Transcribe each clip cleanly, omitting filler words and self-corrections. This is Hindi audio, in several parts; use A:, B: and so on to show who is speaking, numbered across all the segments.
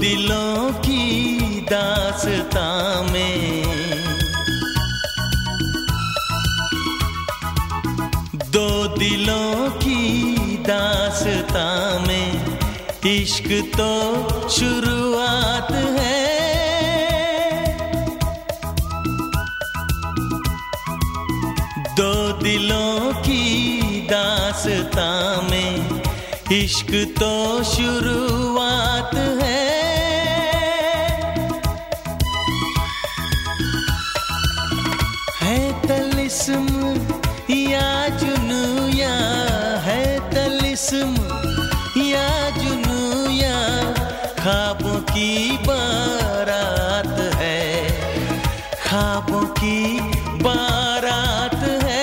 A: दिलों की दास्तां में, दो दिलों की दास्तां में इश्क तो शुरुआत है। दो दिलों की दास्तां में इश्क तो शुरुआत है। है तलिस्म या जुनू या है तलिस्म या जुनू या ख्वाबों की बारात है, ख्वाबों की बारात है।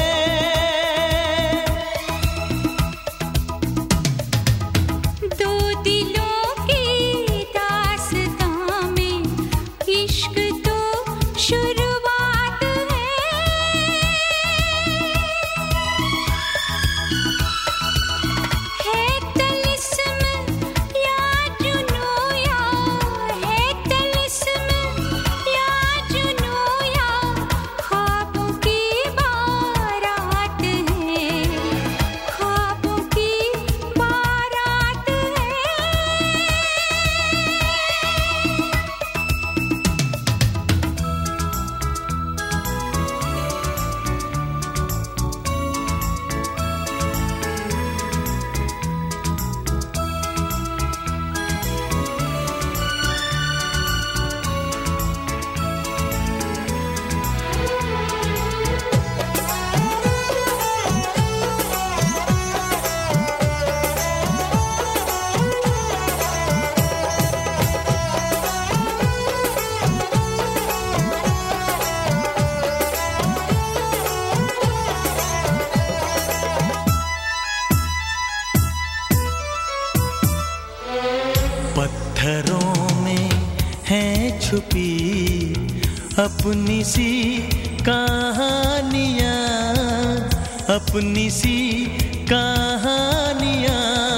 A: पत्थरों में है छुपी अपनी सी कहानियाँ, अपनी सी कहानियाँ।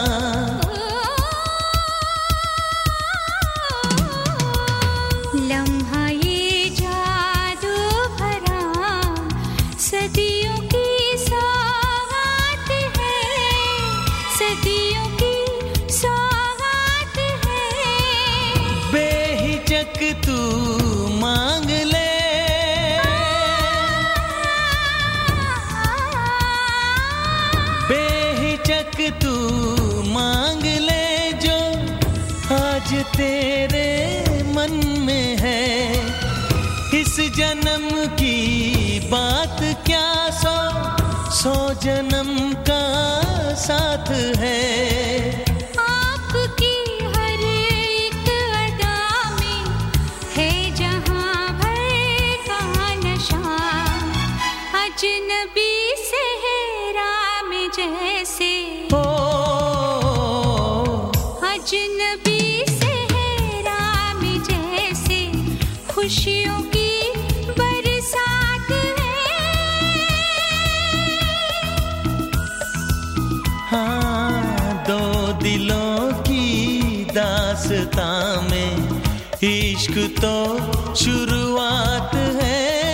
B: लम्हा ये जादू भरा सदियों की सौगात है, सदियों की सौगात है।
A: बेहिचक तू मांग ले, बेहिचक तू मांग ले जो आज तेरे मन में है। इस जन्म की बात क्या सौ सौ जन्म का साथ है।
B: आपकी हर एक अदा में है जहां भर का नशा, अजनबी सहरा में जैसे
A: ओ
B: अजनबी सहरा में जैसे खुशियों की बरसात है।
A: हाँ, दो दिलों की दास्तां में इश्क तो शुरुआत है।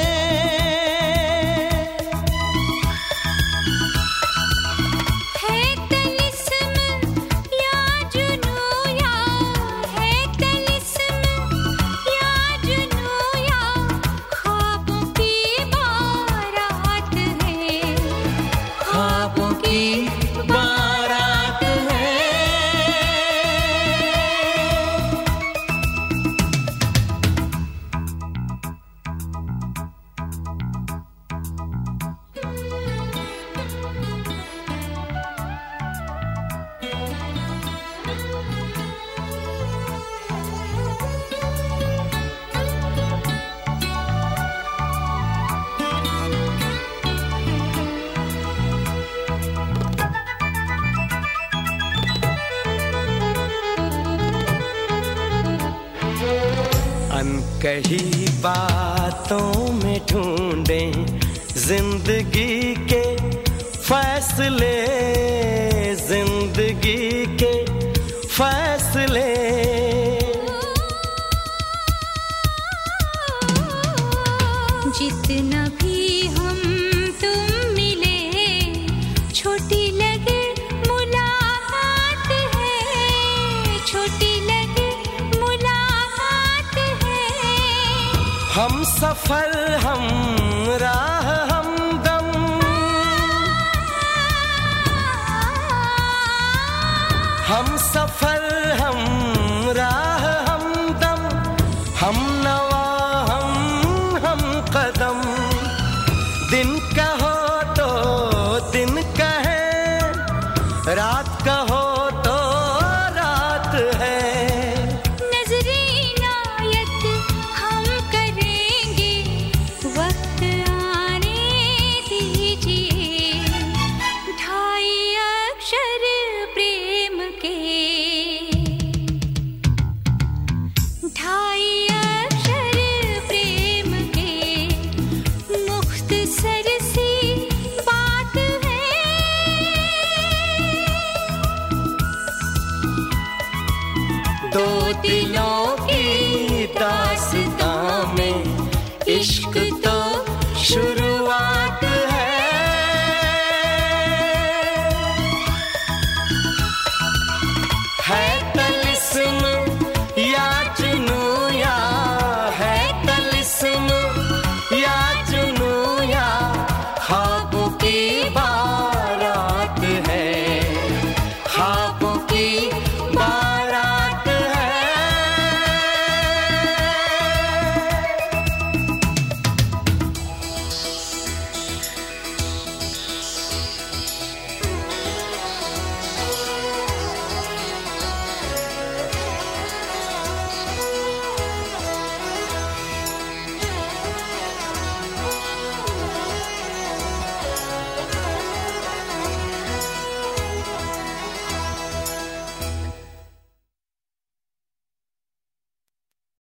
C: अनकही बातों में ढूंढें जिंदगी के फैसले, जिंदगी के फैसले।
B: छोटी लगे मुलाकात है, छोटी लगे मुलाकात है।
C: हम सफर हम राह